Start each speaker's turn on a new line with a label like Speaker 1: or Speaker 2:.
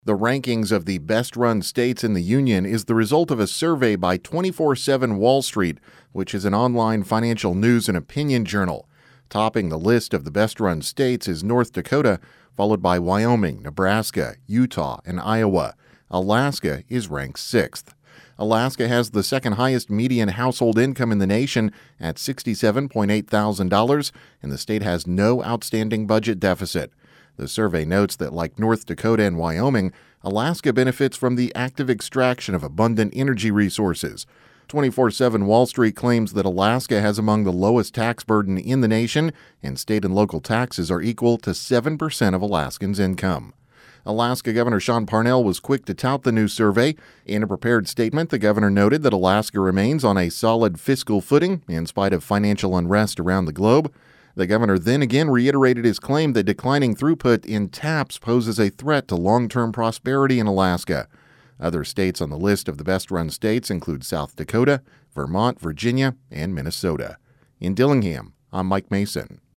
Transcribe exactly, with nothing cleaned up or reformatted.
Speaker 1: The rankings of the best-run states in the union is the result of a survey by twenty-four seven Wall Street, which is an online financial news and opinion journal. Topping the list of the best-run states is North Dakota, followed by Wyoming, Nebraska, Utah, and Iowa. Alaska is ranked sixth. Alaska has the second highest median household income in the nation at sixty-seven point eight thousand dollars, and the state has no outstanding budget deficit. The survey notes that, like North Dakota and Wyoming, Alaska benefits from the active extraction of abundant energy resources. twenty-four seven Wall Street claims that Alaska has among the lowest tax burden in the nation, and state and local taxes are equal to seven percent of Alaskans' income. Alaska Governor Sean Parnell was quick to tout the new survey. In a prepared statement, the governor noted that Alaska remains on a solid fiscal footing in spite of financial unrest around the globe. The governor then again reiterated his claim that declining throughput in taps poses a threat to long-term prosperity in Alaska. Other states on the list of the best-run states include South Dakota, Vermont, Virginia, and Minnesota. In Dillingham, I'm Mike Mason.